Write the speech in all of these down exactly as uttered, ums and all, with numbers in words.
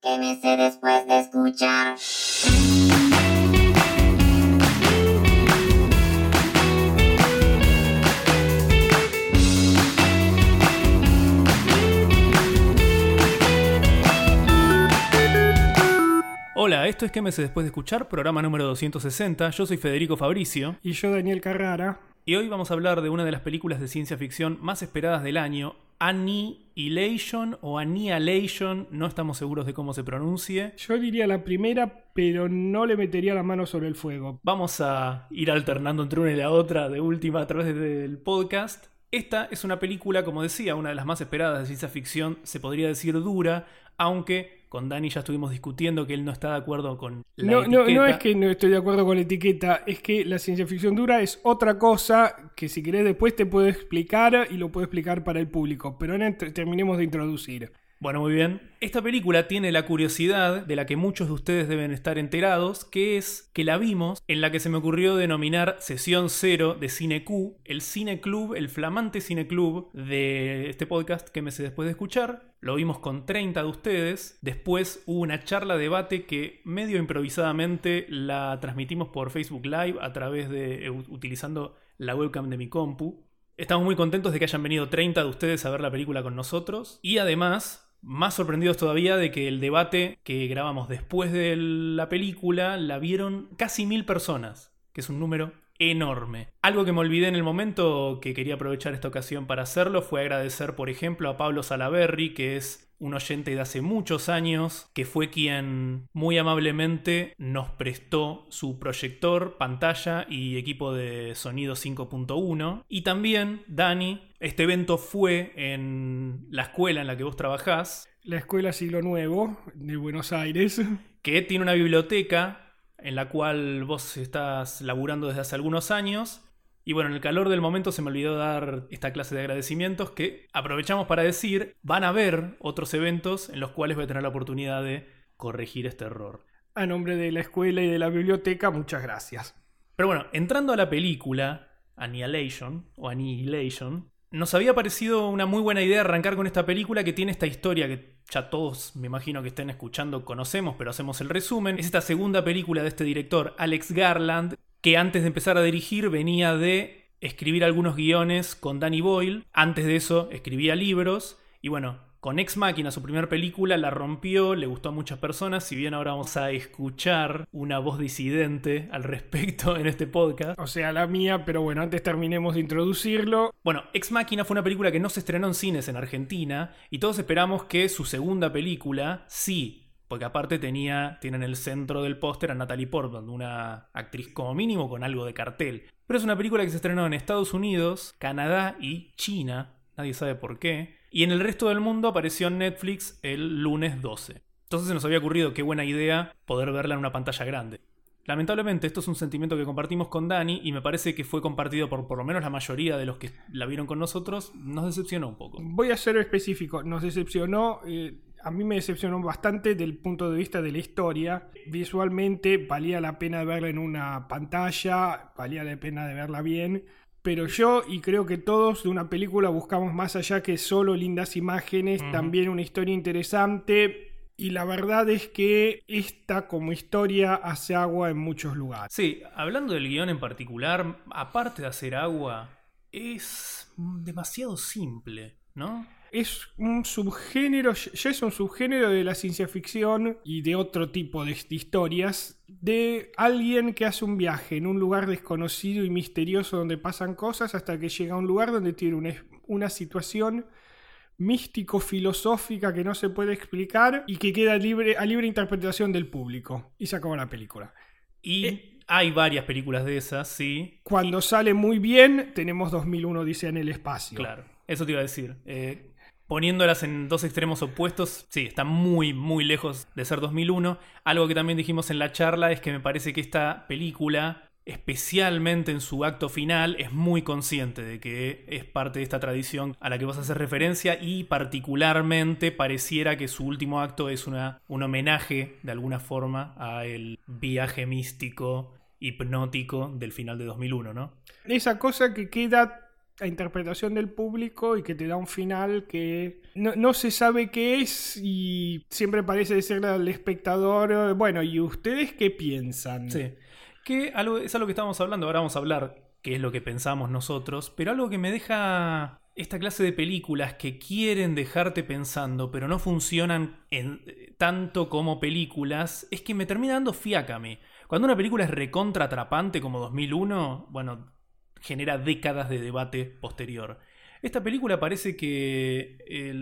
Quémese después de escuchar. Hola, esto es Quémese después de escuchar, programa número doscientos sesenta. Yo soy Federico Fabricio. Y yo, Daniel Carrara. Y hoy vamos a hablar de una de las películas de ciencia ficción más esperadas del año, Annihilation o Annihilation, no estamos seguros de cómo se pronuncie. Yo diría la primera, pero no le metería la mano sobre el fuego. Vamos a ir alternando entre una y la otra de última a través del podcast. Esta es una película, como decía, una de las más esperadas de ciencia ficción, se podría decir dura, aunque con Dani ya estuvimos discutiendo que él no está de acuerdo con la no, etiqueta. No, no es que no estoy de acuerdo con la etiqueta, es que la ciencia ficción dura es otra cosa que si querés después te puedo explicar y lo puedo explicar para el público, pero ahora terminemos de introducir. Bueno, muy bien. Esta película tiene la curiosidad de la que muchos de ustedes deben estar enterados, que es que la vimos en la que se me ocurrió denominar Sesión Cero de Cine Q, el cine club, el flamante cine club de este podcast que me sé después de escuchar. Lo vimos con treinta de ustedes. Después hubo una charla debate que medio improvisadamente la transmitimos por Facebook Live a través de utilizando la webcam de mi compu. Estamos muy contentos de que hayan venido treinta de ustedes a ver la película con nosotros. Y además, más sorprendidos todavía de que el debate que grabamos después de la película la vieron casi mil personas, que es un número enorme. Algo que me olvidé en el momento, que quería aprovechar esta ocasión para hacerlo, fue agradecer, por ejemplo, a Pablo Salaberry, que es un oyente de hace muchos años, que fue quien muy amablemente nos prestó su proyector, pantalla y equipo de sonido cinco punto uno. Y también, Dani, este evento fue en la escuela en la que vos trabajás. La Escuela Siglo Nuevo de Buenos Aires. Que tiene una biblioteca en la cual vos estás laburando desde hace algunos años. Y bueno, en el calor del momento se me olvidó dar esta clase de agradecimientos que aprovechamos para decir, van a haber otros eventos en los cuales voy a tener la oportunidad de corregir este error. A nombre de la escuela y de la biblioteca, muchas gracias. Pero bueno, entrando a la película, Annihilation, o Annihilation, nos había parecido una muy buena idea arrancar con esta película que tiene esta historia que ya todos, me imagino que estén escuchando, conocemos, pero hacemos el resumen. Es esta segunda película de este director, Alex Garland, que antes de empezar a dirigir venía de escribir algunos guiones con Danny Boyle. Antes de eso escribía libros. Y bueno, con Ex Machina, su primera película, la rompió, le gustó a muchas personas. Si bien ahora vamos a escuchar una voz disidente al respecto en este podcast. O sea, la mía, pero bueno, antes terminemos de introducirlo. Bueno, Ex Machina fue una película que no se estrenó en cines en Argentina. Y todos esperamos que su segunda película, sí, porque aparte tenía, tiene en el centro del póster a Natalie Portman, una actriz como mínimo con algo de cartel. Pero es una película que se estrenó en Estados Unidos, Canadá y China, nadie sabe por qué. Y en el resto del mundo apareció en Netflix el lunes doce. Entonces se nos había ocurrido qué buena idea poder verla en una pantalla grande. Lamentablemente esto es un sentimiento que compartimos con Dani y me parece que fue compartido por por lo menos la mayoría de los que la vieron con nosotros. Nos decepcionó un poco. Voy a ser específico, nos decepcionó... Eh... A mí me decepcionó bastante del punto de vista de la historia. Visualmente valía la pena verla en una pantalla, valía la pena de verla bien. Pero yo, y creo que todos de una película buscamos más allá que solo lindas imágenes, uh-huh. También una historia interesante. Y la verdad es que esta como historia hace agua en muchos lugares. Sí, hablando del guión en particular, aparte de hacer agua, es demasiado simple, ¿no? Es un subgénero, ya es un subgénero de la ciencia ficción y de otro tipo de historias, de alguien que hace un viaje en un lugar desconocido y misterioso donde pasan cosas hasta que llega a un lugar donde tiene una, una situación místico-filosófica que no se puede explicar y que queda libre, a libre interpretación del público. Y se acabó la película. Y... Eh, Hay varias películas de esas, sí. Cuando y... sale muy bien, tenemos dos mil uno Odisea en el espacio. Claro, eso te iba a decir. Eh, poniéndolas en dos extremos opuestos, sí, está muy, muy lejos de ser dos mil uno. Algo que también dijimos en la charla es que me parece que esta película, especialmente en su acto final, es muy consciente de que es parte de esta tradición a la que vos haces referencia y particularmente pareciera que su último acto es una, un homenaje de alguna forma al viaje místico, hipnótico del final de dos mil uno, ¿no? Esa cosa que queda a interpretación del público y que te da un final que no, no se sabe qué es y siempre parece decirle al espectador, bueno, ¿y ustedes qué piensan? Sí, que algo, es algo que estábamos hablando, ahora vamos a hablar qué es lo que pensamos nosotros, pero algo que me deja esta clase de películas que quieren dejarte pensando, pero no funcionan en, tanto como películas, es que me termina dando fiaca a mí. Cuando una película es recontra atrapante como dos mil uno, bueno, genera décadas de debate posterior. Esta película parece que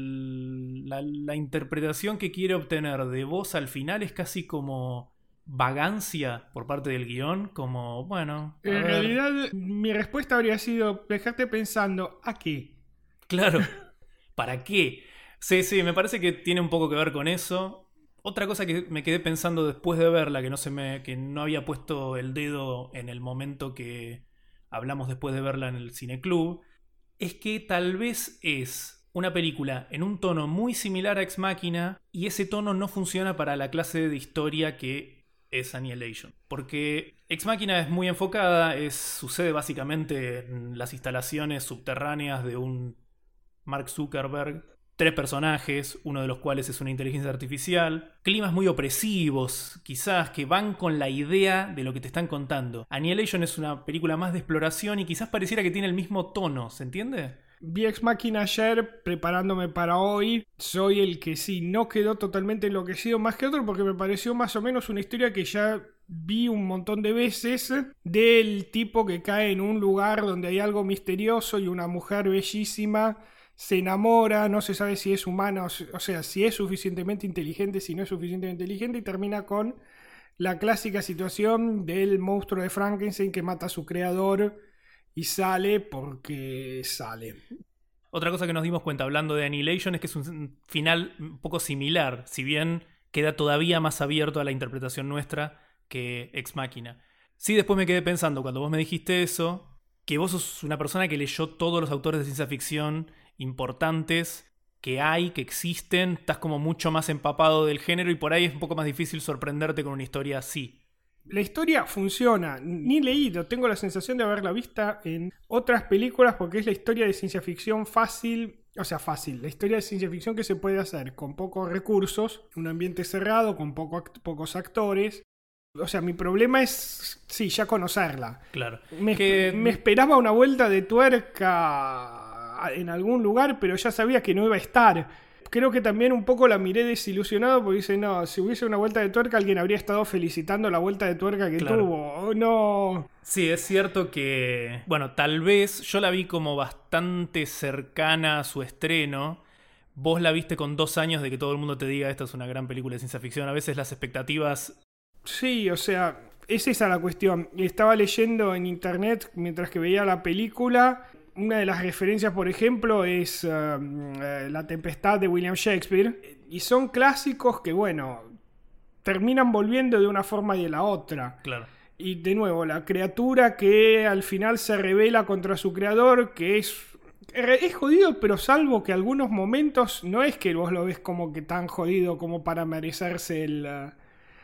el, la, la interpretación que quiere obtener de voz al final es casi como vagancia por parte del guión, como, bueno... En ver. realidad, mi respuesta habría sido dejarte pensando, ¿a qué? Claro, ¿para qué? Sí, sí, me parece que tiene un poco que ver con eso. Otra cosa que me quedé pensando después de verla, que no se me, que no había puesto el dedo en el momento que hablamos después de verla en el cineclub, es que tal vez es una película en un tono muy similar a Ex Machina y ese tono no funciona para la clase de historia que es Annihilation. Porque Ex Machina es muy enfocada, es, sucede básicamente en las instalaciones subterráneas de un Mark Zuckerberg. Tres personajes, uno de los cuales es una inteligencia artificial. Climas muy opresivos, quizás, que van con la idea de lo que te están contando. Annihilation es una película más de exploración y quizás pareciera que tiene el mismo tono, ¿se entiende? Vi Ex Machina ayer preparándome para hoy. Soy el que sí, no quedó totalmente enloquecido más que otro porque me pareció más o menos una historia que ya vi un montón de veces, del tipo que cae en un lugar donde hay algo misterioso y una mujer bellísima se enamora, no se sabe si es humana, o sea, si es suficientemente inteligente, si no es suficientemente inteligente, y termina con la clásica situación del monstruo de Frankenstein que mata a su creador y sale porque sale. Otra cosa que nos dimos cuenta hablando de Annihilation es que es un final un poco similar, si bien queda todavía más abierto a la interpretación nuestra que Ex Machina. Sí, después me quedé pensando, cuando vos me dijiste eso, que vos sos una persona que leyó todos los autores de ciencia ficción importantes que hay, que existen, estás como mucho más empapado del género y por ahí es un poco más difícil sorprenderte con una historia así. La historia funciona, ni leído, tengo la sensación de haberla vista en otras películas porque es la historia de ciencia ficción fácil, o sea fácil, la historia de ciencia ficción que se puede hacer con pocos recursos, un ambiente cerrado, con poco, pocos actores. O sea, mi problema es, sí, ya conocerla. Claro. Me, que... me esperaba una vuelta de tuerca en algún lugar, pero ya sabía que no iba a estar. Creo que también un poco la miré desilusionado porque dice, no, si hubiese una vuelta de tuerca alguien habría estado felicitando la vuelta de tuerca que claro. tuvo. Oh, no. Sí, es cierto que, bueno, tal vez yo la vi como bastante cercana a su estreno. Vos la viste con dos años de que todo el mundo te diga esta es una gran película de ciencia ficción. A veces las expectativas... Sí, o sea, es esa la cuestión. Estaba leyendo en internet mientras que veía la película. Una de las referencias, por ejemplo, es uh, uh, La Tempestad de William Shakespeare. Y son clásicos que, bueno, terminan volviendo de una forma y de la otra. Claro. Y de nuevo, la criatura que al final se rebela contra su creador, que es... Es jodido, pero salvo que algunos momentos no es que vos lo ves como que tan jodido como para merecerse el... Uh,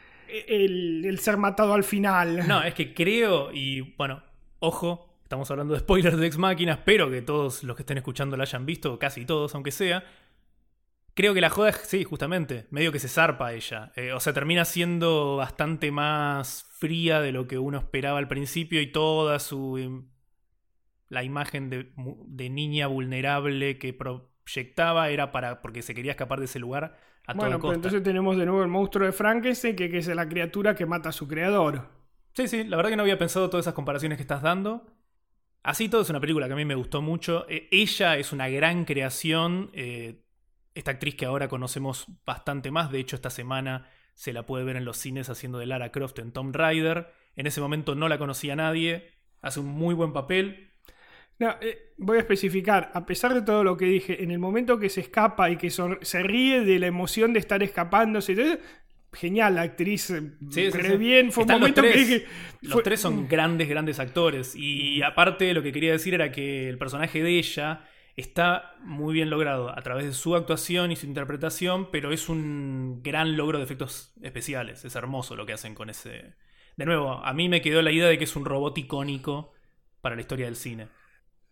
El, el ser matado al final. No, es que creo, y bueno, ojo, estamos hablando de spoilers de Ex Machina, espero que todos los que estén escuchando la hayan visto, casi todos, aunque sea. Creo que la joda es, sí, justamente, medio que se zarpa ella. Eh, o sea, termina siendo bastante más fría de lo que uno esperaba al principio y toda su... la imagen de, de niña vulnerable que proyectaba era para porque se quería escapar de ese lugar. A bueno, pero entonces tenemos de nuevo el monstruo de Frankenstein, que, que es la criatura que mata a su creador. Sí, sí, la verdad que no había pensado todas esas comparaciones que estás dando. Así todo es una película que a mí me gustó mucho. Eh, ella es una gran creación. Eh, esta actriz que ahora conocemos bastante más. De hecho, esta semana se la puede ver en los cines haciendo de Lara Croft en Tomb Raider. En ese momento no la conocía nadie. Hace un muy buen papel. No, eh, voy a especificar, a pesar de todo lo que dije, en el momento que se escapa y que son, se ríe de la emoción de estar escapándose, genial la actriz, sí, sí, re sí. bien, fue Están un momento los tres, que dije... Los fue... tres son grandes, grandes actores, y aparte lo que quería decir era que el personaje de ella está muy bien logrado a través de su actuación y su interpretación, pero es un gran logro de efectos especiales, es hermoso lo que hacen con ese... De nuevo, a mí me quedó la idea de que es un robot icónico para la historia del cine.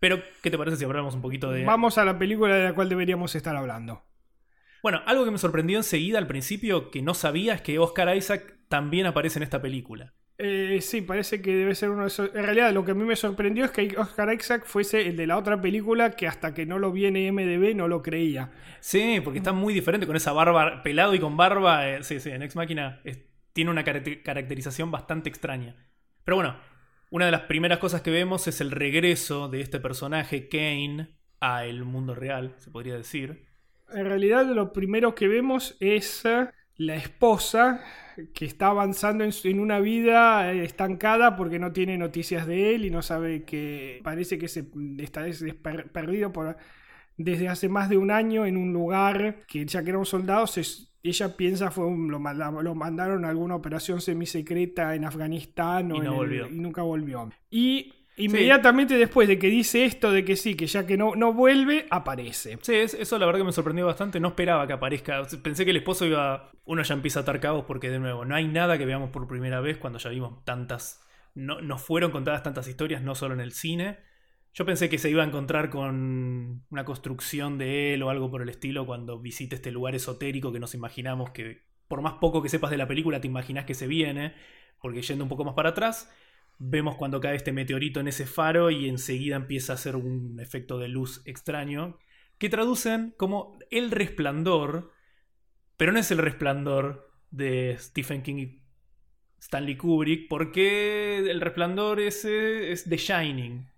Pero, ¿qué te parece si hablamos un poquito de...? Vamos a la película de la cual deberíamos estar hablando. Bueno, algo que me sorprendió enseguida al principio, que no sabía, es que Oscar Isaac también aparece en esta película. Eh, sí, parece que debe ser uno de esos... En realidad, lo que a mí me sorprendió es que Oscar Isaac fuese el de la otra película, que hasta que no lo vi en I M D B no lo creía. Sí, porque está muy diferente con esa barba, pelado y con barba. Eh, sí, sí, en Ex Machina es, tiene una caracter- caracterización bastante extraña. Pero bueno, una de las primeras cosas que vemos es el regreso de este personaje, Kane, a el mundo real, se podría decir. En realidad, lo primero que vemos es uh, la esposa que está avanzando en, su, en una vida estancada porque no tiene noticias de él y no sabe que... Parece que se está des, per, perdido por, desde hace más de un año en un lugar que ya que era un soldado, se, ella piensa fue un, lo, lo mandaron a alguna operación semisecreta en Afganistán o y, no en volvió. El, y nunca volvió. Y... Inmediatamente sí. Después de que dice esto de que sí, que ya que no, no vuelve, aparece. Sí, eso la verdad que me sorprendió bastante. No esperaba que aparezca. Pensé que el esposo iba... Uno ya empieza a atar cabos porque, de nuevo, no hay nada que veamos por primera vez cuando ya vimos tantas... No, nos fueron contadas tantas historias, no solo en el cine. Yo pensé que se iba a encontrar con una construcción de él o algo por el estilo cuando visite este lugar esotérico que nos imaginamos que, por más poco que sepas de la película, te imaginas que se viene. Porque yendo un poco más para atrás... Vemos cuando cae este meteorito en ese faro y enseguida empieza a hacer un efecto de luz extraño que traducen como El Resplandor, pero no es El Resplandor de Stephen King y Stanley Kubrick, porque El Resplandor ese es The Shining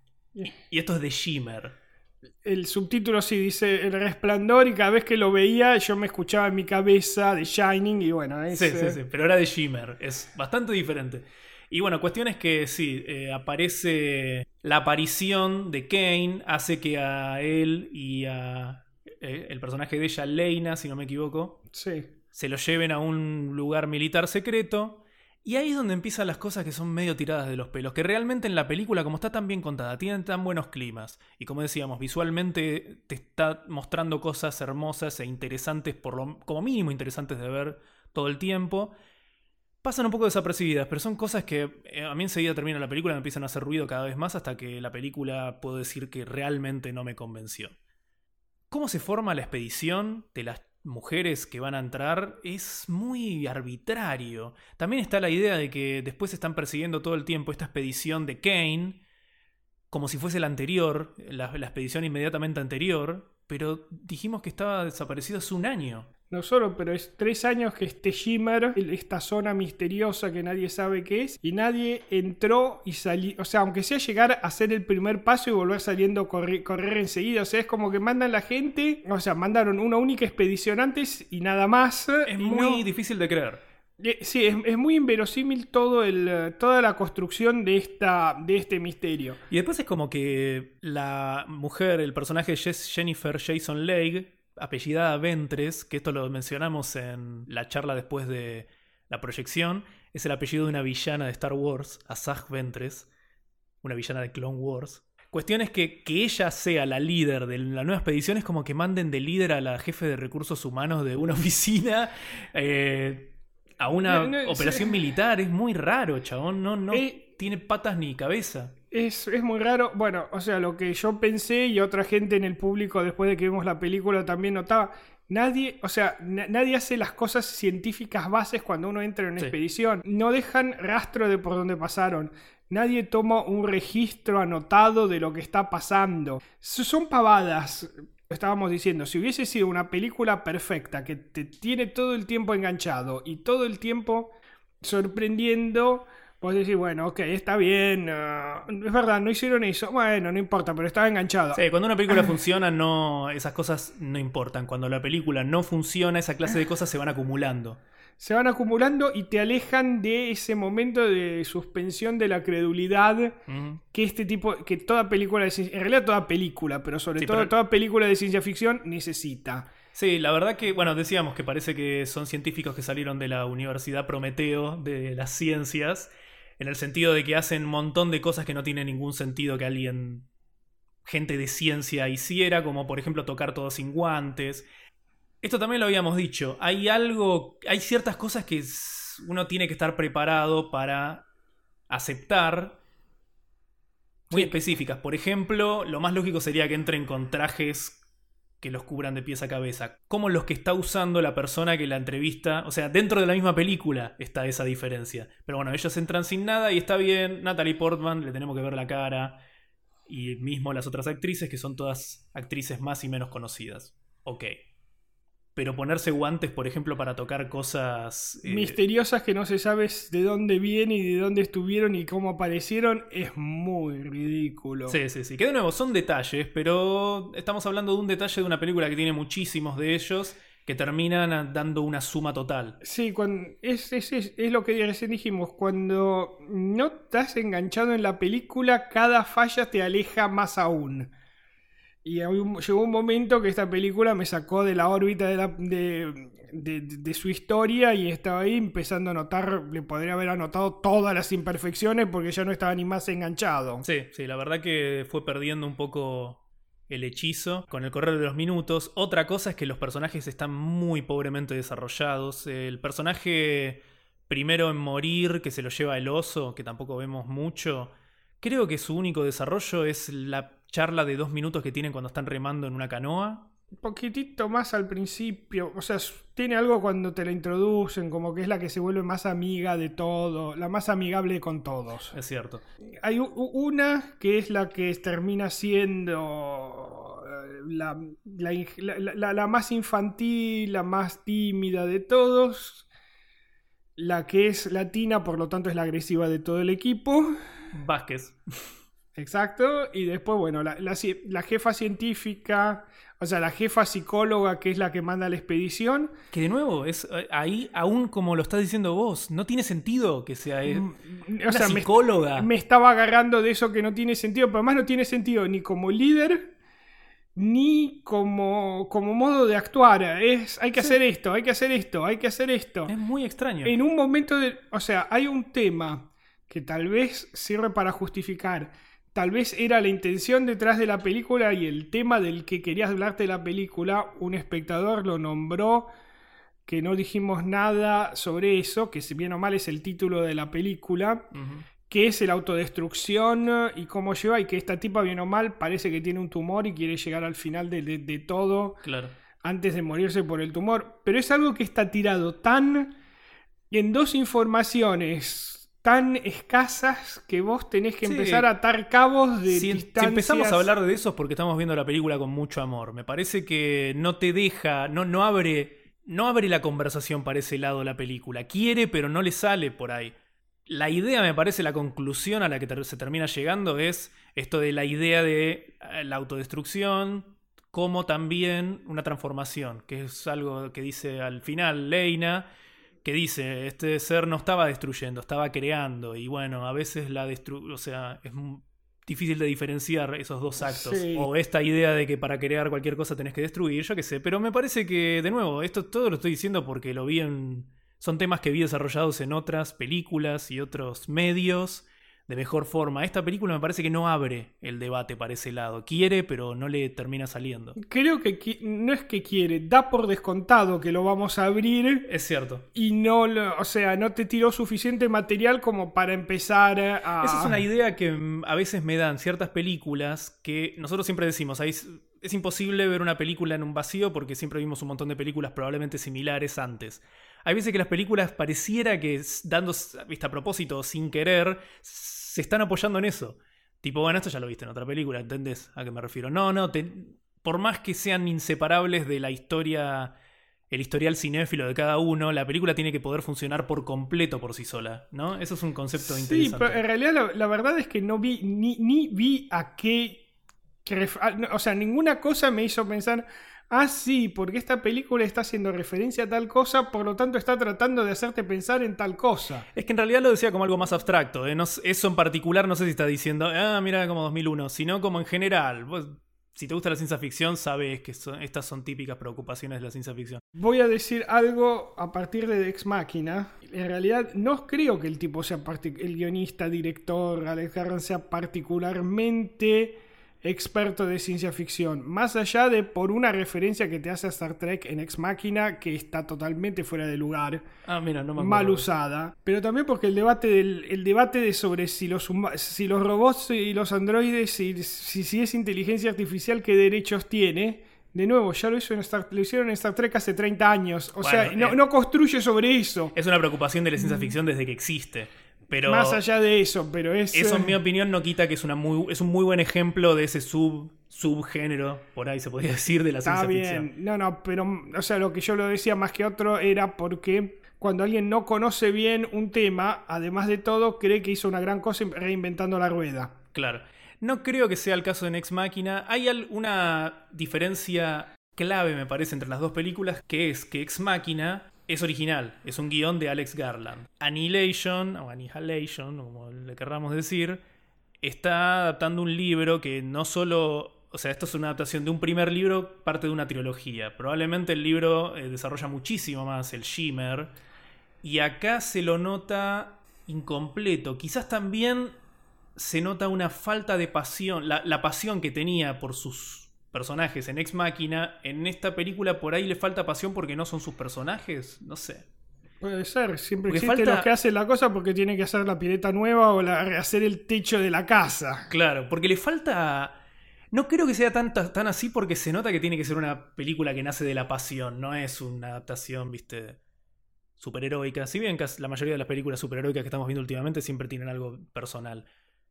y esto es The Shimmer. El subtítulo sí dice El Resplandor y cada vez que lo veía yo me escuchaba en mi cabeza The Shining y bueno, es... Sí, sí, sí, pero era The Shimmer, es bastante diferente. Y bueno, cuestión es que sí, eh, aparece la aparición de Kane, hace que a él y a eh, el personaje de ella, Leyna, si no me equivoco, sí. se lo lleven a un lugar militar secreto. Y ahí es donde empiezan las cosas que son medio tiradas de los pelos, que realmente en la película, como está tan bien contada, tienen tan buenos climas. Y como decíamos, visualmente te está mostrando cosas hermosas e interesantes, por lo, como mínimo interesantes de ver todo el tiempo. Pasan un poco desapercibidas, pero son cosas que eh, a mí enseguida termina la película y me empiezan a hacer ruido cada vez más hasta que la película puedo decir que realmente no me convenció. ¿Cómo se forma la expedición de las mujeres que van a entrar? Es muy arbitrario. También está la idea de que después están persiguiendo todo el tiempo esta expedición de Kane, como si fuese la anterior, la, la expedición inmediatamente anterior, pero dijimos que estaba desaparecido hace un año. No solo, pero es tres años que este Shimmer, esta zona misteriosa que nadie sabe qué es, y nadie entró y salió, o sea, aunque sea llegar a hacer el primer paso y volver saliendo a correr, correr enseguida, o sea, es como que mandan la gente, o sea, mandaron una única expedición antes y nada más. Es muy no... difícil de creer. Sí, es, es muy inverosímil todo el, toda la construcción de, esta, de este misterio. Y después es como que la mujer, el personaje de Jennifer Jason Leigh, apellidada Ventress, que esto lo mencionamos en la charla después de la proyección, es el apellido de una villana de Star Wars, Asajj Ventress, una villana de Clone Wars. Cuestión es que, que ella sea la líder de la nueva expedición es como que manden de líder a la jefe de recursos humanos de una oficina eh, a una no, no, operación sí. militar. Es muy raro, chabón, no, no eh, tiene patas ni cabeza. Es, es muy raro. Bueno, o sea, lo que yo pensé y otra gente en el público después de que vimos la película también notaba, nadie, o sea, na- nadie hace las cosas científicas bases cuando uno entra en una sí. expedición. No dejan rastro de por dónde pasaron. Nadie toma un registro anotado de lo que está pasando. Son pavadas. Estábamos diciendo, si hubiese sido una película perfecta que te tiene todo el tiempo enganchado y todo el tiempo sorprendiendo... Vos decís, bueno, ok, está bien, uh, es verdad, no hicieron eso, bueno, no importa, pero estaba enganchado. Sí, cuando una película funciona, no, esas cosas no importan. Cuando la película no funciona, esa clase de cosas se van acumulando. Se van acumulando y te alejan de ese momento de suspensión de la credulidad uh-huh. que este tipo, que toda película, de ciencia, en realidad toda película, pero sobre sí, todo pero... toda película de ciencia ficción necesita. Sí, la verdad que, bueno, decíamos que parece que son científicos que salieron de la Universidad Prometeo de las ciencias, en el sentido de que hacen un montón de cosas que no tienen ningún sentido que alguien, gente de ciencia, hiciera, como por ejemplo tocar todo sin guantes. Esto también lo habíamos dicho. Hay algo, hay ciertas cosas que uno tiene que estar preparado para aceptar. muy Sí. específicas. Por ejemplo, lo más lógico sería que entren con trajes que los cubran de pies a cabeza, como los que está usando la persona que la entrevista. O sea, dentro de la misma película está esa diferencia. Pero bueno, ellos entran sin nada y está bien. Natalie Portman, le tenemos que ver la cara. Y mismo las otras actrices, que son todas actrices más y menos conocidas. Ok. Pero ponerse guantes, por ejemplo, para tocar cosas... eh, Misteriosas que no se sabe de dónde vienen y de dónde estuvieron y cómo aparecieron, es muy ridículo. Sí, sí, sí. Que de nuevo son detalles, pero estamos hablando de un detalle de una película que tiene muchísimos de ellos que terminan dando una suma total. Sí, cuando, es, es, es, es lo que recién dijimos. Cuando no estás enganchado en la película, cada falla te aleja más aún. Y un, llegó un momento que esta película me sacó de la órbita de, la, de, de, de su historia y estaba ahí empezando a notar, le podría haber anotado todas las imperfecciones porque ya no estaba ni más enganchado. Sí, sí, la verdad que fue perdiendo un poco el hechizo con el correr de los minutos. Otra cosa es que los personajes están muy pobremente desarrollados. El personaje primero en morir, que se lo lleva el oso, que tampoco vemos mucho, creo que su único desarrollo es la charla de dos minutos que tienen cuando están remando en una canoa. Un poquitito más al principio, o sea, tiene algo cuando te la introducen, como que es la que se vuelve más amiga de todo, la más amigable con todos. Es cierto. Hay u- una que es la que termina siendo la, la, la, la, la más infantil, la más tímida de todos, la que es latina, por lo tanto es la agresiva de todo el equipo. Vázquez. Exacto, y después, bueno, la, la, la jefa científica, o sea, la jefa psicóloga, que es la que manda la expedición. Que de nuevo, es ahí, aún como lo estás diciendo vos, no tiene sentido que sea eh, Mm, una o sea, psicóloga. Me, me estaba agarrando de eso que no tiene sentido, pero además no tiene sentido ni como líder, ni como, como modo de actuar. Es, hay que Sí. hacer esto, hay que hacer esto, hay que hacer esto. Es muy extraño. En un momento de... O sea, hay un tema que tal vez sirve para justificar. Tal vez era la intención detrás de la película y el tema del que querías hablarte de la película. Un espectador lo nombró, que no dijimos nada sobre eso, que si bien o mal es el título de la película, Uh-huh. que es el autodestrucción y cómo lleva, y que esta tipa bien o mal parece que tiene un tumor y quiere llegar al final de, de, de todo Claro. antes de morirse por el tumor. Pero es algo que está tirado tan en dos informaciones tan escasas que vos tenés que Sí. empezar a atar cabos de Si, si distancias. empezamos a hablar de eso es porque estamos viendo la película con mucho amor. Me parece que no te deja, no, no abre, no abre la conversación para ese lado la película. Quiere, pero no le sale por ahí. La idea, me parece, la conclusión a la que ter- se termina llegando es esto de la idea de eh, la autodestrucción, como también una transformación, que es algo que dice al final Leyna, que dice, este ser no estaba destruyendo, estaba creando, y bueno, a veces la destru... o sea, es m- difícil de diferenciar esos dos actos. Sí. O esta idea de que para crear cualquier cosa tenés que destruir, yo qué sé, pero me parece que, de nuevo, esto todo lo estoy diciendo porque lo vi en... Son temas que vi desarrollados en otras películas y otros medios de mejor forma. Esta película me parece que no abre el debate para ese lado. Quiere, pero no le termina saliendo. Creo que qui- no es que quiere, da por descontado que lo vamos a abrir Es cierto. y no, lo- o sea, no te tiró suficiente material como para empezar a... Esa es una idea que mm, a veces me dan ciertas películas que nosotros siempre decimos, ahí es, es imposible ver una película en un vacío porque siempre vimos un montón de películas probablemente similares antes. Hay veces que las películas pareciera que, dando viste, a propósito o sin querer, se están apoyando en eso. Tipo, bueno, esto ya lo viste en otra película, ¿entendés a qué me refiero? No, no, te, por más que sean inseparables de la historia, el historial cinéfilo de cada uno, la película tiene que poder funcionar por completo por sí sola, ¿no? Eso es un concepto Sí, interesante. pero en realidad la, la verdad es que no vi, ni, ni vi a qué... que ref- a- no, o sea, ninguna cosa me hizo pensar... Ah, sí, porque esta película está haciendo referencia a tal cosa, por lo tanto está tratando de hacerte pensar en tal cosa. Es que en realidad lo decía como algo más abstracto. ¿eh? No, eso en particular no sé si está diciendo, ah, mira como dos mil uno, sino como en general. Vos, si te gusta la ciencia ficción, sabes que son, estas son típicas preocupaciones de la ciencia ficción. Voy a decir algo a partir de Ex Machina. En realidad no creo que el tipo sea partic- el guionista, director, Alex Garland sea particularmente experto de ciencia ficción. Más allá de por una referencia que te hace a Star Trek en Ex Machina, que está totalmente fuera de lugar. Ah, mira, no me acuerdo. Mal usada. Pero también porque el debate del, el debate de sobre si los, si los robots y los androides, si, si, si es inteligencia artificial, qué derechos tiene. De nuevo, ya lo, hizo en Star, lo hicieron en Star Trek hace treinta años. O bueno, sea, no, eh, no construye sobre eso. Es una preocupación de la ciencia ficción desde que existe. Pero más allá de eso, pero es... eso, en eh, mi opinión, no quita que es, una muy, es un muy buen ejemplo de ese sub, subgénero, por ahí se podría decir, de la Está ciencia bien, ficción. no, no, pero, o sea, lo que yo lo decía más que otro era porque cuando alguien no conoce bien un tema, además de todo, cree que hizo una gran cosa reinventando la rueda. Claro. No creo que sea el caso de Ex Machina. Hay una diferencia clave, me parece, entre las dos películas, que es que Ex Machina es original, es un guión de Alex Garland. Annihilation, o Annihilation, como le querramos decir, está adaptando un libro que no solo... O sea, esto es una adaptación de un primer libro, parte de una trilogía. Probablemente el libro eh, desarrolla muchísimo más el Shimmer. Y acá se lo nota incompleto. Quizás también se nota una falta de pasión. La, la pasión que tenía por sus personajes en Ex Machina, en esta película por ahí le falta pasión porque no son sus personajes. No sé. Puede ser, siempre Porque existe falta- los que hacen la cosa porque tiene que hacer la pileta nueva o la, hacer el techo de la casa. Claro, porque le falta... No creo que sea tan, tan así porque se nota que tiene que ser una película que nace de la pasión. No es una adaptación, viste, superheroica. Si bien casi la mayoría de las películas superheroicas que estamos viendo últimamente siempre tienen algo personal.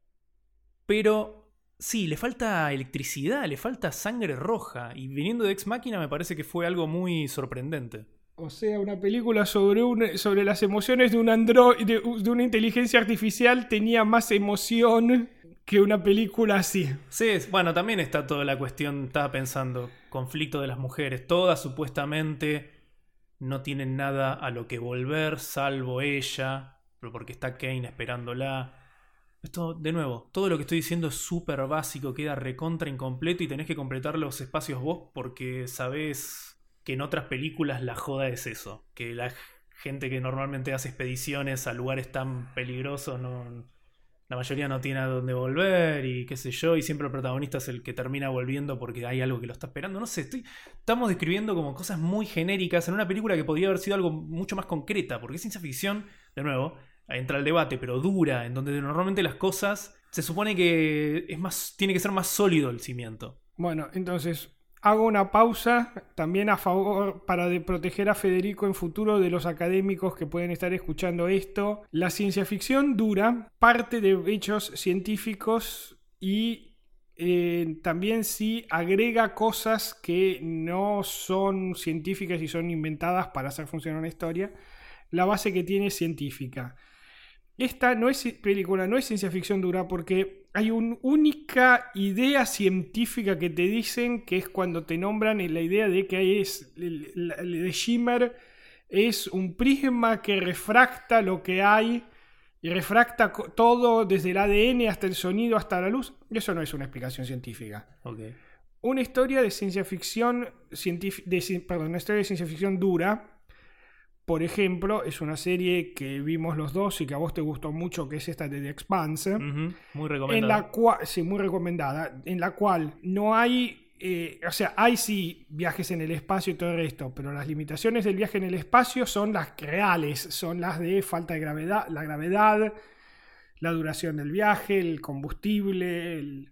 Pero sí, le falta electricidad, le falta sangre roja. Y viniendo de Ex Machina me parece que fue algo muy sorprendente. O sea, una película sobre, un, sobre las emociones de un androide, de, de una inteligencia artificial tenía más emoción que una película así. Sí, es- bueno, también está toda la cuestión, estaba pensando, conflicto de las mujeres. Todas supuestamente no tienen nada a lo que volver, salvo ella, pero porque está Kane esperándola. Esto, de nuevo, todo lo que estoy diciendo es súper básico, queda recontra incompleto y tenés que completar los espacios vos porque sabés que en otras películas la joda es eso. Que la gente que normalmente hace expediciones a lugares tan peligrosos no... La mayoría no tiene a dónde volver y qué sé yo, y siempre el protagonista es el que termina volviendo porque hay algo que lo está esperando. No sé, estoy, estamos describiendo como cosas muy genéricas en una película que podría haber sido algo mucho más concreta, porque es ciencia ficción, de nuevo, entra el debate, pero dura, en donde normalmente las cosas se supone que es más, tiene que ser más sólido el cimiento. Bueno, entonces hago una pausa también a favor para de proteger a Federico en futuro de los académicos que pueden estar escuchando esto. La ciencia ficción dura, parte de hechos científicos y eh, también sí agrega cosas que no son científicas y son inventadas para hacer funcionar una historia. La base que tiene es científica. Esta no es película, no es ciencia ficción dura porque hay una única idea científica que te dicen que es cuando te nombran la idea de que es el, el, el de Shimmer es un prisma que refracta lo que hay y refracta todo desde el A D N hasta el sonido hasta la luz. Eso no es una explicación científica. Okay. Una historia de ciencia ficción científica, de, perdón, una historia de ciencia ficción dura. Por ejemplo, es una serie que vimos los dos y que a vos te gustó mucho, que es esta de The Expanse. Uh-huh. Muy recomendada. En la cual, sí, muy recomendada. En la cual no hay, eh, o sea, hay sí viajes en el espacio y todo el resto, pero las limitaciones del viaje en el espacio son las reales, son las de falta de gravedad, la gravedad, la duración del viaje, el combustible, el...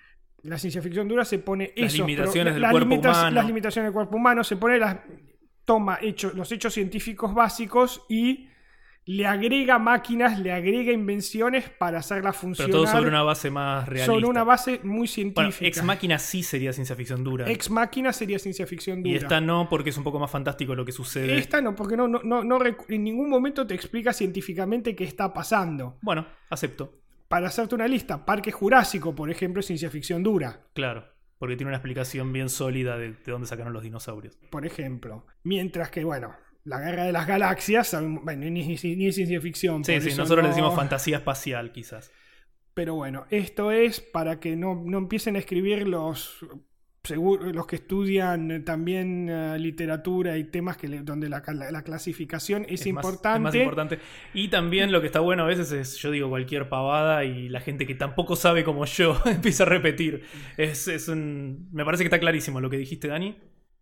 La ciencia ficción dura se pone las eso. limitaciones pero, del las cuerpo limita- humano. Las limitaciones del cuerpo humano, se pone las... Toma hecho, los hechos científicos básicos y le agrega máquinas, le agrega invenciones para hacerlas funcionar. Pero todo sobre una base más realista. Sobre una base muy científica. Bueno, Ex Machina sí sería ciencia ficción dura. Ex Machina sería ciencia ficción dura. Y esta no, porque es un poco más fantástico lo que sucede. Esta no, porque no, no, no, no recu- en ningún momento te explica científicamente qué está pasando. Bueno, acepto. Para hacerte una lista, Parque Jurásico, por ejemplo, es ciencia ficción dura. Claro, porque tiene una explicación bien sólida de, de dónde sacaron los dinosaurios. Por ejemplo. Mientras que, bueno, la Guerra de las Galaxias, bueno, ni, ni, ni es ciencia ficción. Sí, por sí, eso nosotros no- le decimos fantasía espacial, quizás. Pero bueno, esto es para que no, no empiecen a escribir los seguro, los que estudian también uh, literatura y temas que le, donde la, la, la clasificación es, Es importante. Más, es más importante. Y también lo que está bueno a veces es, yo digo cualquier pavada y la gente que tampoco sabe como yo empieza a repetir. Es, es un, me parece que está clarísimo lo que dijiste, Dani.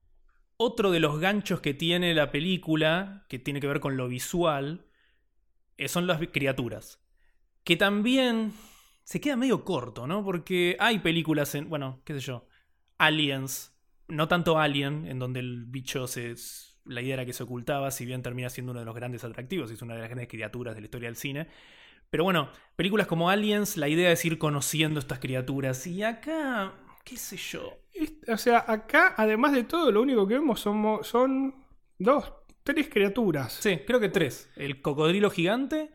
Otro de los ganchos que tiene la película, que tiene que ver con lo visual, eh, son las criaturas. Que también se queda medio corto, ¿no? Porque hay películas en, bueno, qué sé yo, Aliens, no tanto Alien, en donde el bicho se... La idea era que se ocultaba, si bien termina siendo uno de los grandes atractivos, es una de las grandes criaturas de la historia del cine. Pero bueno, películas como Aliens, la idea es ir conociendo estas criaturas. Y acá, qué sé yo. O sea, acá, además de todo, lo único que vemos son, son dos, tres criaturas. Sí, creo que tres. El cocodrilo gigante,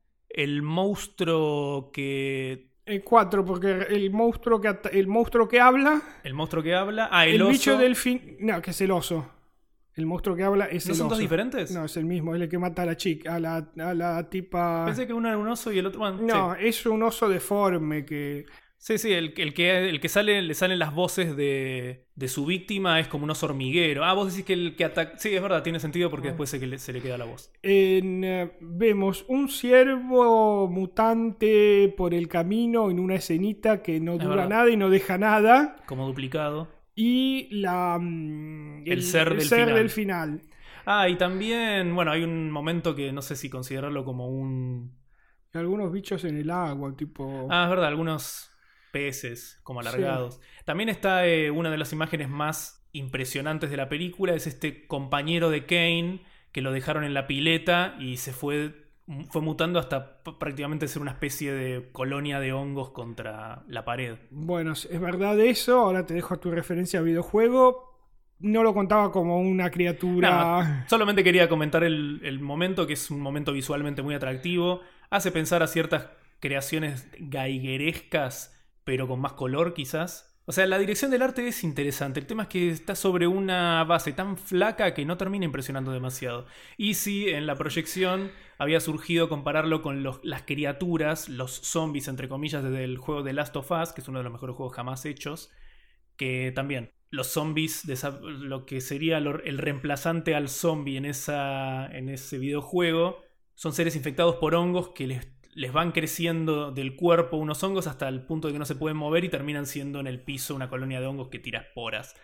el monstruo que... Eh, cuatro, porque el monstruo que el monstruo que habla. El monstruo que habla. Ah, el, el oso. bicho del fin. No, que es el oso. El monstruo que habla es ¿No el son oso. dos diferentes? No, es el mismo, es el que mata a la chica, a la, a la tipa. Pensé que uno era un oso y el otro. Bueno, no, sí. Es un oso deforme que. Sí, sí, el, el, que, el que sale, le salen las voces de, de su víctima es como un oso hormiguero. Ah, vos decís que el que ataca... Sí, es verdad, tiene sentido porque después se, le, se le queda la voz. En, uh, vemos un ciervo mutante por el camino en una escenita que no dura nada y no deja nada. Como duplicado. Y la el, el ser, el del, ser final. del final. Ah, y también, bueno, hay un momento que no sé si considerarlo como un... Algunos bichos en el agua, tipo... Ah, es verdad, algunos... peces como alargados. Sí. También está eh, una de las imágenes más impresionantes de la película, es este compañero de Kane que lo dejaron en la pileta y se fue, fue mutando hasta prácticamente ser una especie de colonia de hongos contra la pared. Bueno, es verdad eso, ahora te dejo tu referencia a videojuego. No lo contaba como una criatura... No, solamente quería comentar el, el momento, que es un momento visualmente muy atractivo. Hace pensar a ciertas creaciones geigerescas, pero con más color quizás. O sea, la dirección del arte es interesante. El tema es que está sobre una base tan flaca que no termina impresionando demasiado. Y sí, en la proyección había surgido compararlo con los, las criaturas, los zombies, entre comillas, desde el juego de Last of Us, que es uno de los mejores juegos jamás hechos. Que también, los zombies, lo que sería el reemplazante al zombie en, esa, en ese videojuego, son seres infectados por hongos que les les van creciendo del cuerpo unos hongos hasta el punto de que no se pueden mover y terminan siendo en el piso una colonia de hongos que tira esporas.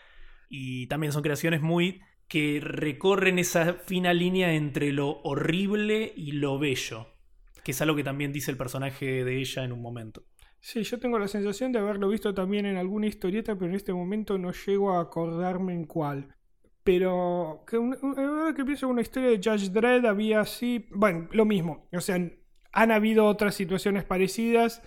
Y también son creaciones muy que recorren esa fina línea entre lo horrible y lo bello, que es algo que también dice el personaje de ella en un momento. Sí, yo tengo la sensación de haberlo visto también en alguna historieta, pero en este momento no llego a acordarme en cuál. Pero que, ahora que pienso en una historia de Judge Dredd había así... Bueno, lo mismo, o sea... Han habido otras situaciones parecidas.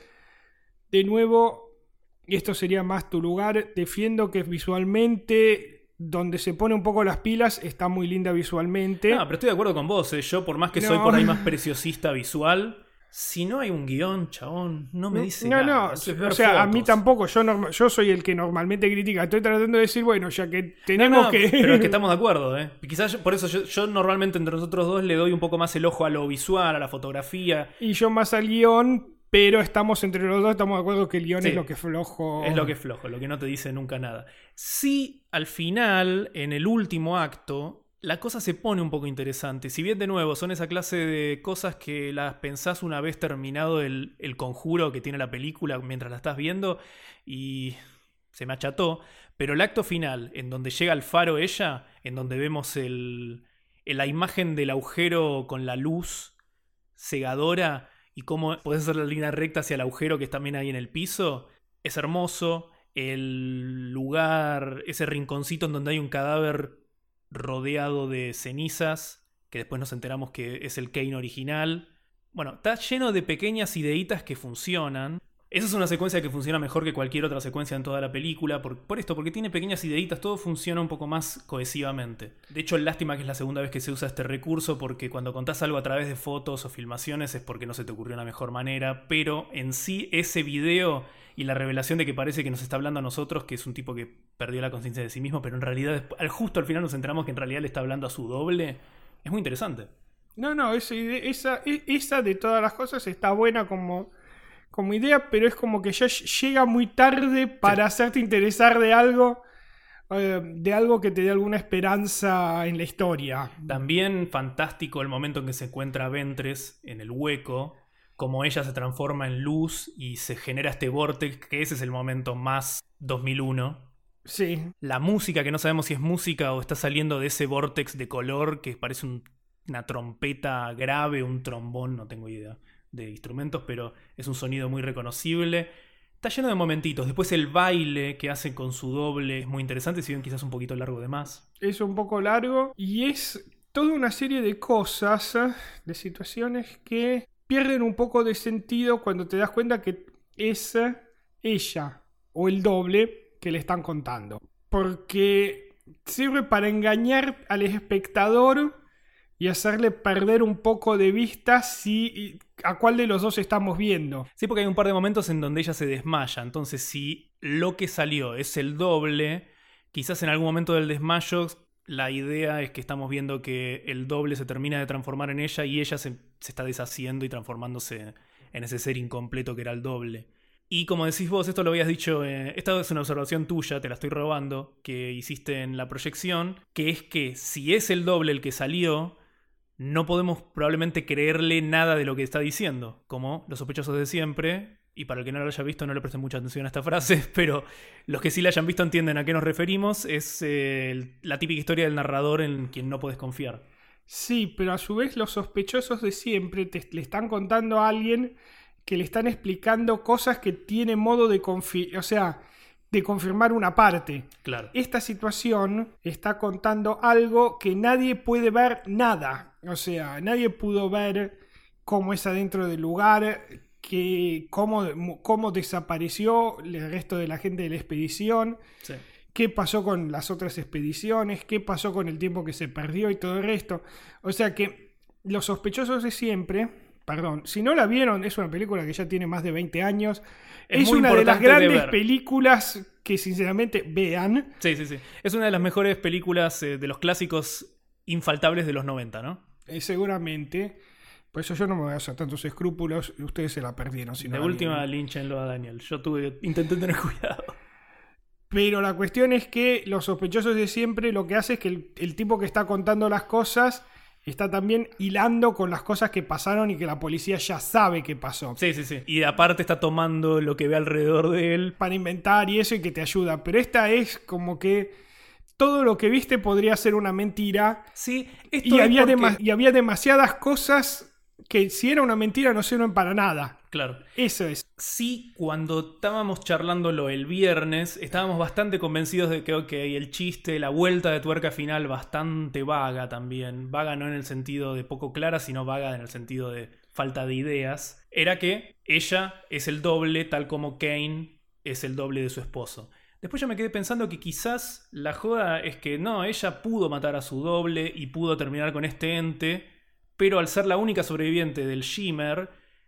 De nuevo, y esto sería más tu lugar, defiendo que visualmente, donde se pone un poco las pilas, está muy linda visualmente. No, pero estoy de acuerdo con vos, ¿eh? Yo por más que no. soy por ahí más preciosista visual, si no hay un guión, chabón, no me dice no, nada. No, no, o sea, fotos. A mí tampoco, yo, norma, yo soy el que normalmente critica. Estoy tratando de decir, bueno, ya que tenemos no, no, que... Pero es que estamos de acuerdo, ¿eh? Quizás yo, por eso yo, yo normalmente entre nosotros dos le doy un poco más el ojo a lo visual, a la fotografía. Y yo más al guión, pero estamos entre los dos, estamos de acuerdo que el guión sí, es lo que es flojo. Es lo que es flojo, lo que no te dice nunca nada. Sí, al final, en el último acto... la cosa se pone un poco interesante. Si bien, de nuevo, son esa clase de cosas que las pensás una vez terminado el, el conjuro que tiene la película mientras la estás viendo y se me acható. Pero el acto final, en donde llega al faro ella, en donde vemos el, la imagen del agujero con la luz cegadora y cómo podés hacer la línea recta hacia el agujero que está también ahí en el piso, es hermoso. El lugar, ese rinconcito en donde hay un cadáver rodeado de cenizas, que después nos enteramos que es el Kane original. Bueno, está lleno de pequeñas ideitas que funcionan. Esa es una secuencia que funciona mejor que cualquier otra secuencia en toda la película, por, por esto, porque tiene pequeñas ideitas, todo funciona un poco más cohesivamente. De hecho, lástima que es la segunda vez que se usa este recurso, porque cuando contás algo a través de fotos o filmaciones es porque no se te ocurrió una mejor manera, pero en sí ese video y la revelación de que parece que nos está hablando a nosotros, que es un tipo que perdió la conciencia de sí mismo, pero en realidad justo al final nos enteramos que en realidad le está hablando a su doble, es muy interesante. No, no, esa, esa, esa de todas las cosas está buena como, como idea, pero es como que ya llega muy tarde para sí. hacerte interesar de algo eh, de algo que te dé alguna esperanza en la historia. También fantástico el momento en que se encuentra Ventress en el hueco, como ella se transforma en luz y se genera este vórtex, que ese es el momento más dos mil uno. Sí. La música, que no sabemos si es música o está saliendo de ese vórtex de color que parece un, una trompeta grave, un trombón, no tengo idea de instrumentos, pero es un sonido muy reconocible. Está lleno de momentitos. Después el baile que hace con su doble es muy interesante, si bien quizás un poquito largo de más. Es un poco largo y es toda una serie de cosas, de situaciones que pierden un poco de sentido cuando te das cuenta que es ella o el doble que le están contando. Porque sirve para engañar al espectador y hacerle perder un poco de vista si a cuál de los dos estamos viendo. Sí, porque hay un par de momentos en donde ella se desmaya. Entonces, si lo que salió es el doble, quizás en algún momento del desmayo la idea es que estamos viendo que el doble se termina de transformar en ella y ella se, se está deshaciendo y transformándose en ese ser incompleto que era el doble. Y como decís vos, esto lo habías dicho, eh, esta es una observación tuya, te la estoy robando, que hiciste en la proyección, que es que si es el doble el que salió, no podemos probablemente creerle nada de lo que está diciendo, como los sospechosos de siempre. Y para el que no lo haya visto, no le presten mucha atención a esta frase, pero los que sí la hayan visto entienden a qué nos referimos. Es eh, la típica historia del narrador en quien no puedes confiar. Sí, pero a su vez los sospechosos de siempre te, le están contando a alguien que le están explicando cosas que tiene modo de confi- o sea, de confirmar una parte. Claro. Esta situación está contando algo que nadie puede ver nada. O sea, nadie pudo ver cómo es adentro del lugar, que, cómo, cómo desapareció el resto de la gente de la expedición, Sí. qué pasó con las otras expediciones, qué pasó con el tiempo que se perdió y todo el resto. O sea que los sospechosos de siempre, perdón, si no la vieron, es una película que ya tiene más de veinte años, es, Es es muy una de las importante de grandes ver. películas que sinceramente vean. Sí, sí, sí. Es una de las mejores películas eh, de los clásicos infaltables de los noventa, ¿no? Eh, seguramente. Por eso yo no me voy a hacer tantos escrúpulos. Ustedes se la perdieron. Si no de la última, vieron. línchenlo a Daniel. Yo tuve, intenté tener cuidado. Pero la cuestión es que los sospechosos de siempre lo que hace es que el, el tipo que está contando las cosas está también hilando con las cosas que pasaron y que la policía ya sabe que pasó. Sí, sí, sí. Y aparte está tomando lo que ve alrededor de él. Para inventar y eso y que te ayuda. Pero esta es como que todo lo que viste podría ser una mentira. Sí, esto Y es había, porque... dema- y había demasiadas cosas que si era una mentira no sirven para nada. Claro. Eso es. Sí, cuando estábamos charlándolo el viernes, estábamos bastante convencidos de que, ok, el chiste, la vuelta de tuerca final bastante vaga también. Vaga no en el sentido de poco clara, sino vaga en el sentido de falta de ideas. Era que ella es el doble, tal como Kane es el doble de su esposo. Después yo me quedé pensando que quizás la joda es que no, ella pudo matar a su doble y pudo terminar con este ente, pero al ser la única sobreviviente del Shimmer,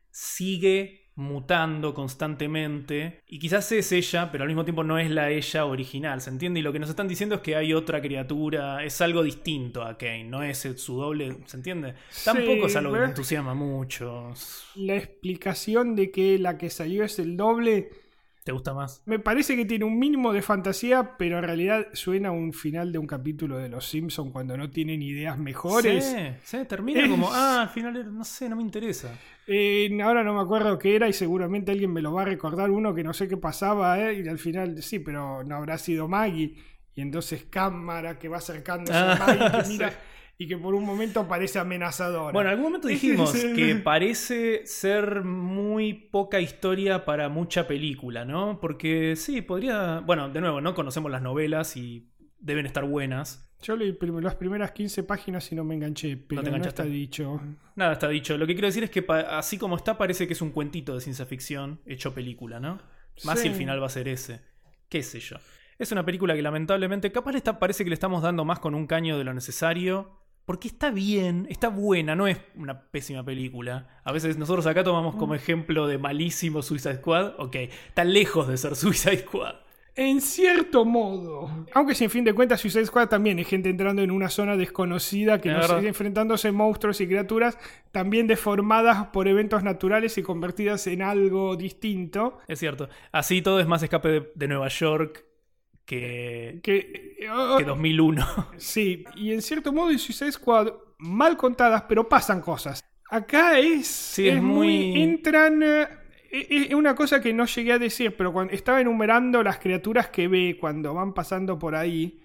sigue mutando constantemente. Y quizás es ella, pero al mismo tiempo no es la ella original, ¿se entiende? Y lo que nos están diciendo es que hay otra criatura, es algo distinto a Kane, no es su doble, ¿se entiende? Tampoco Sí, es algo que me ¿verdad? entusiasma mucho. La explicación de que la que salió es el doble ¿Te gusta más? me parece que tiene un mínimo de fantasía, pero en realidad suena a un final de un capítulo de Los Simpsons cuando no tienen ideas mejores. Sí, sí, termina como, ah, al final, era- no sé, no me interesa. Eh, ahora no me acuerdo qué era y seguramente alguien me lo va a recordar, uno que no sé qué pasaba, ¿eh? Y al final sí, pero no habrá sido Maggie. Y entonces cámara que va acercándose a Ah, Maggie que sí. mira y que por un momento parece amenazadora. Bueno, en algún momento dijimos que parece ser muy poca historia para mucha película, ¿no? Porque sí, podría... Bueno, de nuevo, no conocemos las novelas y deben estar buenas. Yo leí prim- las primeras quince páginas y no me enganché, pero te no, enganchaste. está dicho. Nada está dicho. Lo que quiero decir es que pa- así como está, parece que es un cuentito de ciencia ficción hecho película, ¿no? Más Sí. si el final va a ser ese. Qué sé yo. Es una película que lamentablemente, capaz le está, parece que le estamos dando más con un caño de lo necesario. Porque está bien, está buena, no es una pésima película. A veces nosotros acá tomamos como ejemplo de malísimo Suicide Squad. Ok, está lejos de ser Suicide Squad. En cierto modo. Aunque sin fin de cuentas Suicide Squad también es gente entrando en una zona desconocida que Es no verdad. sé, enfrentándose a monstruos y criaturas también deformadas por eventos naturales y convertidas en algo distinto. Es cierto. Así todo es más escape de, de Nueva York que, Que, oh, que dos mil uno. Sí, y en cierto modo en Suicide Squad, mal contadas, pero pasan cosas. Acá es, Sí, es es muy... muy- Entran... eh, Es una cosa que no llegué a decir, pero cuando estaba enumerando las criaturas que ve cuando van pasando por ahí,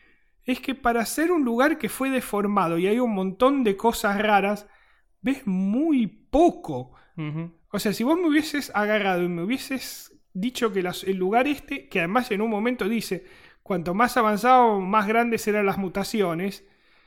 es que para ser un lugar que fue deformado y hay un montón de cosas raras, ves muy poco. Ujú. O sea, si vos me hubieses agarrado y me hubieses dicho que las- el lugar este, que además en un momento dice, cuanto más avanzado, más grandes eran las mutaciones.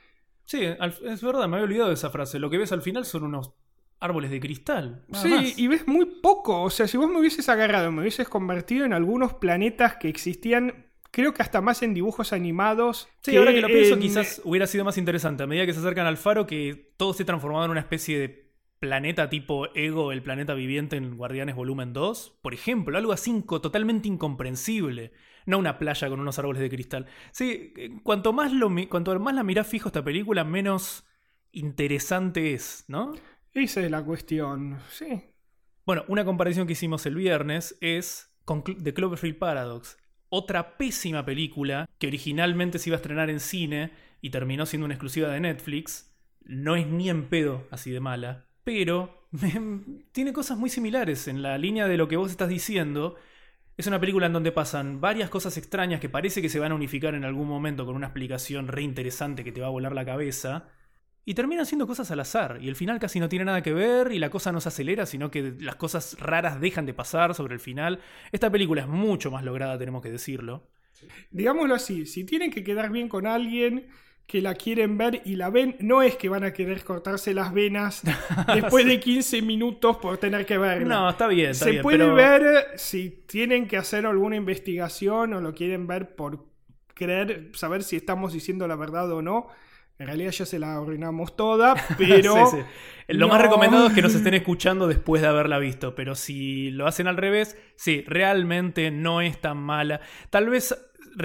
Sí, al- es verdad, me había olvidado de esa frase. Lo que ves al final son unos árboles de cristal. nada Sí, más. y ves muy poco. O sea, si vos me hubieses agarrado, me hubieses convertido en algunos planetas que existían, creo que hasta más en dibujos animados. Sí, ahora que lo pienso, en- quizás hubiera sido más interesante a medida que se acercan al faro que todo se ha transformado en una especie de planeta tipo Ego, el planeta viviente en Guardianes Volumen dos. Por ejemplo, algo así inco- totalmente incomprensible. No una playa con unos árboles de cristal. Sí, eh, cuanto más, lo, mi- cuanto más la mirás fijo esta película, menos interesante es, ¿no? Esa es la cuestión. Sí. Bueno, una comparación que hicimos el viernes es con Cl- The Cloverfield Paradox. Otra pésima película que originalmente se iba a estrenar en cine y terminó siendo una exclusiva de Netflix. No es ni en pedo así de mala, pero tiene cosas muy similares en la línea de lo que vos estás diciendo. Es una película en donde pasan varias cosas extrañas que parece que se van a unificar en algún momento con una explicación re interesante que te va a volar la cabeza. Y terminan siendo cosas al azar, y el final casi no tiene nada que ver, y la cosa no se acelera, sino que las cosas raras dejan de pasar sobre el final. Esta película es mucho más lograda, tenemos que decirlo. Digámoslo así, si tienen que quedar bien con alguien que la quieren ver y la ven, no es que van a querer cortarse las venas después de quince minutos por tener que verla. No, está bien, está Se bien, puede pero... ver si tienen que hacer alguna investigación o lo quieren ver por querer saber si estamos diciendo la verdad o no. En realidad ya se la arruinamos toda, pero... Sí, sí. Lo no. más recomendado es que nos estén escuchando después de haberla visto, pero si lo hacen al revés, sí, realmente no es tan mala. Tal vez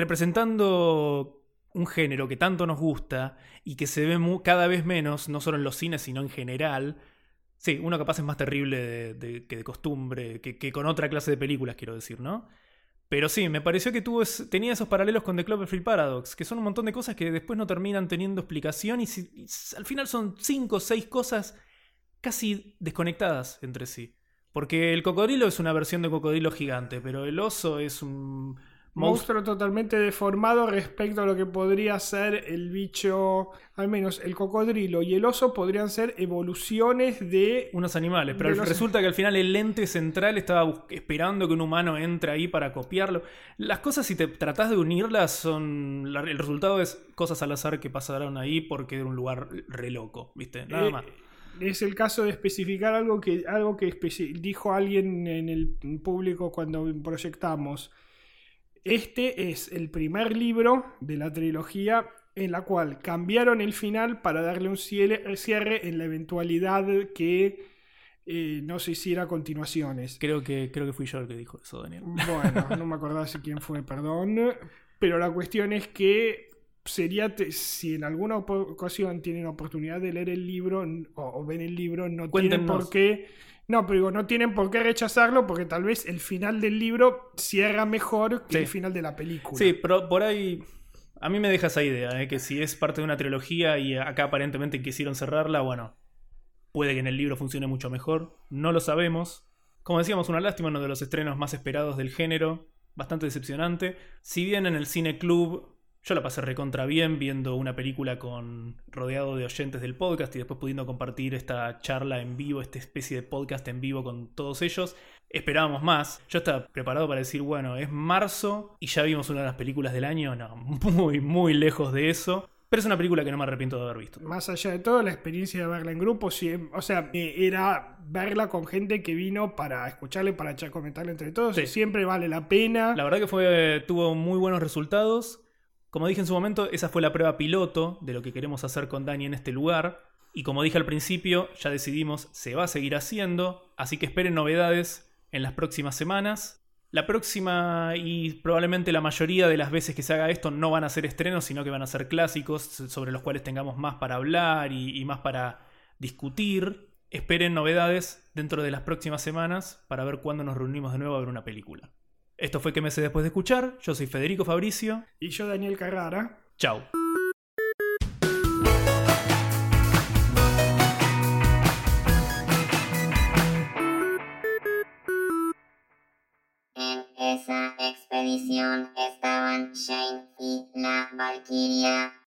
representando un género que tanto nos gusta y que se ve mu- cada vez menos, no solo en los cines, sino en general. Sí, uno capaz es más terrible de, de- que de costumbre, que, que con otra clase de películas, quiero decir, ¿no? Pero sí, me pareció que tuvo es- tenía esos paralelos con The Cloverfield Paradox, que son un montón de cosas que después no terminan teniendo explicación y, si- y s- al final son cinco o seis cosas casi desconectadas entre sí. Porque el cocodrilo es una versión de cocodrilo gigante, pero el oso es un monstruo. Monstruo totalmente deformado respecto a lo que podría ser el bicho, al menos el cocodrilo y el oso podrían ser evoluciones de... Unos animales, pero de al- los- resulta que al final el ente central estaba bus- esperando que un humano entre ahí para copiarlo. Las cosas, si te tratás de unirlas, son. la- El resultado es cosas al azar que pasaron ahí porque era un lugar re loco, ¿viste? Nada eh, más. Es el caso de especificar algo que, algo que especi- dijo alguien en el público cuando proyectamos. Este es el primer libro de la trilogía en la cual cambiaron el final para darle un cierre, cierre en la eventualidad que eh, no se hiciera continuaciones. Creo que, creo que fui yo el que dijo eso, Daniel. Bueno, no me acordaba si quién fue, perdón. Pero la cuestión es que sería, te- si en alguna opo- ocasión tienen oportunidad de leer el libro o, o ven el libro, no tienen Cuéntenos. por qué... No, pero digo, no tienen por qué rechazarlo porque tal vez el final del libro cierra mejor que Sí. el final de la película. Sí, pero por ahí. A mí me deja esa idea, ¿eh? Que si es parte de una trilogía y acá aparentemente quisieron cerrarla, bueno, puede que en el libro funcione mucho mejor. No lo sabemos. Como decíamos, una lástima, uno de los estrenos más esperados del género. Bastante decepcionante. Si bien en el Cine Club yo la pasé recontra bien viendo una película con rodeado de oyentes del podcast y después pudiendo compartir esta charla en vivo, esta especie de podcast en vivo con todos ellos. Esperábamos más. Yo estaba preparado para decir, bueno, es marzo y ya vimos una de las películas del año. No, muy, muy lejos de eso. Pero es una película que no me arrepiento de haber visto. Más allá de todo, la experiencia de verla en grupo, sí, o sea, eh, era verla con gente que vino para escucharle, para echar- comentarle entre todos. Sí. Siempre vale la pena. La verdad que fue, tuvo muy buenos resultados. Como dije en su momento, esa fue la prueba piloto de lo que queremos hacer con Dani en este lugar. Y como dije al principio, ya decidimos, se va a seguir haciendo. Así que esperen novedades en las próximas semanas. La próxima y probablemente la mayoría de las veces que se haga esto no van a ser estrenos, sino que van a ser clásicos sobre los cuales tengamos más para hablar y, y más para discutir. Esperen novedades dentro de las próximas semanas para ver cuándo nos reunimos de nuevo a ver una película. Esto fue Que me sé después de escuchar. Yo soy Federico Fabricio. Y yo, Daniel Carrara. Chau. En esa expedición estaban Shane y la Valquiria.